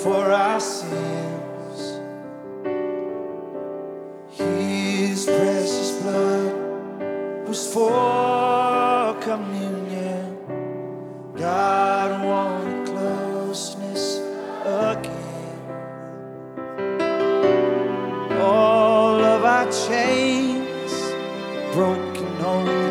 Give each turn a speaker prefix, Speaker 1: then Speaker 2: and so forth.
Speaker 1: for our sins. His precious blood was for communion. God wanted closeness again. All of our chains broken on